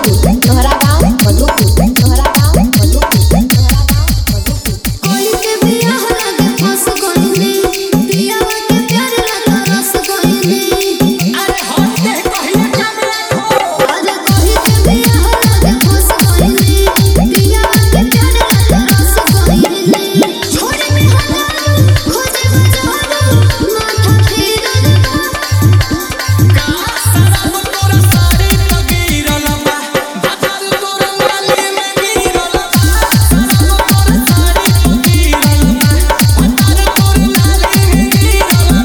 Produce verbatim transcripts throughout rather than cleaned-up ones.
मधुपुर लोहरा गाँव मधुपुर लोहरा गाँव मधुपुर लोहरा गाँव मधुपुर। कोई के बियाह लगे फंस गइली पियावा के प्यार लगे रस गइली। अरे होते कहिया कमला हो अरे कोई के बियाह लगे फंस गइली पियावा के प्यार लगे रस गइली। छोड़े में हमारो खोजे बजारो माथा फेरल का सरब तोरा सारी पगीरल बा भतार तोर नाली में गिरल बा सरब तोरा सारी पगीरल बा भतार तोर नाली में गिरल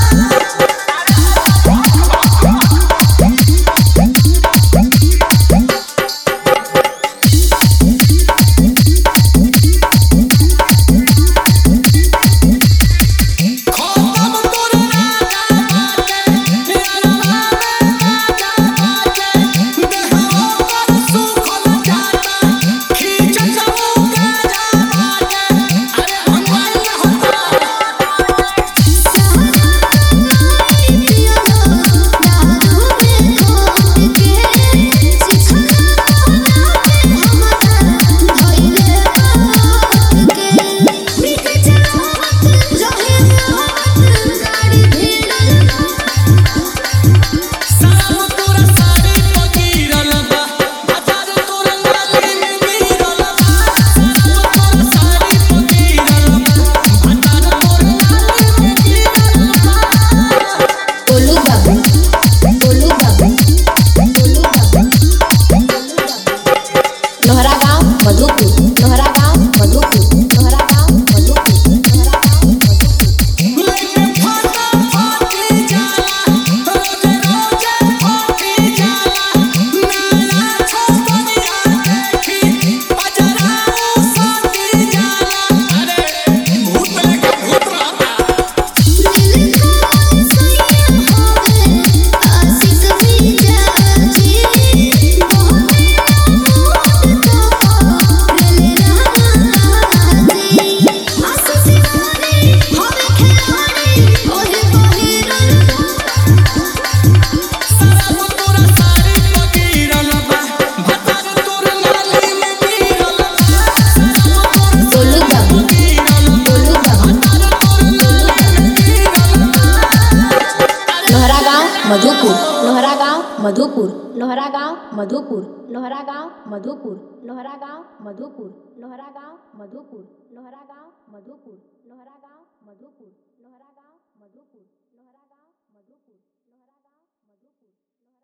खोतम तोर राजा बाटे यारवा में राजा बाटे देहवा पर सुखल जाता खींच जाऊ गाजा बाटे अरे भगवान होता सरब तोरा सारी पगीरल बा भतार तोर नाली में गिरल बा सरब तोरा सारी पगीरल बा भतार तोर नाली में गिरल बा गोलू बाबू गोलू बाबू गोलू बाबू लोहरा गाँव मधुपुर लोहरा गाँव मधुपुर लोहरा गाँव मधुपुर लोहरा गाँव मधुपुर। लेके फाटा फाटी जाला रोजे रोजे फाटी जाला नया छोकरिया देखी बजराऊ साटी जाला अरे भूत लेके भूत रहता सरब तोरा सारी पगीरल बा भतार तोर नाली में गिरल बा सरब तोरा गोलू बाबू गिरल गोलू बाबू भतार तोर नाली में गिरल बा लोहरा गाँव मधुपुर लोहरा गाँव मधुपुर लोहरा गाँव मधुपुर लोहरा गाँव मधुपुर लोहरा गाँव मधुपुर लोहरा गाँव मधुपुर लोहरा गाँव मधुपुर लोहरा गाँव मधुपुर लोहरा गाँव मधुपुर लोहरा गाँव मधुपुर लोहरा गाँव मधुपुर।